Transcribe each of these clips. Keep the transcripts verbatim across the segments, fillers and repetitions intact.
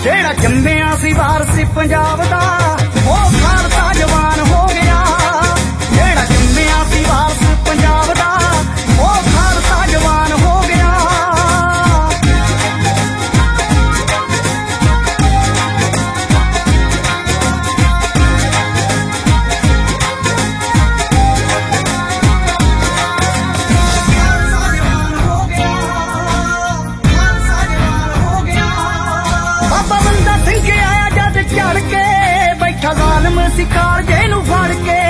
ਜਿਹੜਾ ਜੰਮਿਆ ਸੀ ਵਾਰਸ ਪੰਜਾਬ ਦਾ ਉਹ ਖਾਲਸਾ ਜਵਾਨ ਹੋ ਗਿਆ। ਜਿਹੜਾ ਜੰਮਿਆ ਸੀ ਵਾਰਸ ਪੰਜਾਬ ਦਾ ਉਹ ਖਾਲਸਾ ਜਵਾਨ ਹੋ ਗਿਆ। ਚੜ ਕੇ ਬੈਠਾ ਜ਼ਾਲਮ ਸੀ ਕਾਲਜੇ ਨੂੰ ਫੜ ਕੇ।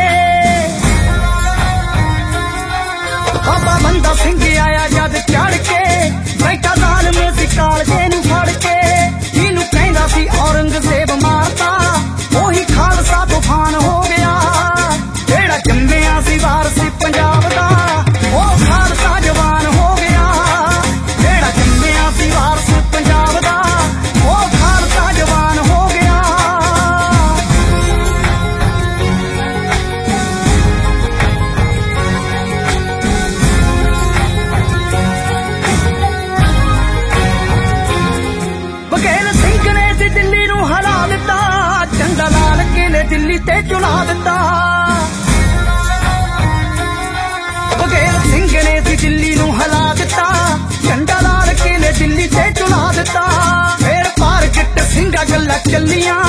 ਬਾਬਾ ਬੰਦਾ ਸਿੰਘ ਆਇਆ ਜਦ ਚੜ ਕੇ ਬੈਠਾ ਜ਼ਾਲਮ ਸੀ ਕਾਲਜੇ ਨੂੰ ਫੜ ਕੇ। ਜਿਹਨੂੰ ਕਹਿੰਦਾ ਸੀ ਔਰੰਗਜ਼ੇਬ ਮਾਰਤਾ ਉਹੀ ਖਾਲਸਾ ਤੂਫਾਨ ਹੋ ਗਿਆ। ਜਿਹੜਾ ਜੰਮਿਆ ਸੀ ਵਾਰਸ ਪੰਜਾਬ ਦਾ ਉਹ ਖਾਲਸਾ ਜਵਾਨ ਹੋ ਗਿਆ। ਜਿਹੜਾ ਜੰਮਿਆ ਸੀ ਵਾਰਸ ਪੰਜਾਬ ਦਾ ਉਹ ਖਾਲਸਾ ਜਵਾਨ ਹੋ ਗਿਆ। ਦਿੱਲੀ ਨੂੰ ਹਰਾ ਦਿੱਤਾ ਝੰਡਾ ਲਾਲ ਕਿਲੇ ਦਿੱਲੀ ਤੇ ਚੁਣਾ ਦਿੱਤਾ। ਬਘੇਲ ਸਿੰਘ ਨੇ ਸੀ ਦਿੱਲੀ ਨੂੰ ਹਲਾ ਦਿੱਤਾ ਝੰਡਾ ਲਾਲ ਕਿਲੇ ਦਿੱਲੀ ਤੇ ਚੁਣਾ ਦਿੱਤਾ। ਫੇਰ ਪਾਰ ਕਿੱਟ ਸਿੰਘਾਂ ਗੱਲਾਂ ਚੱਲੀਆਂ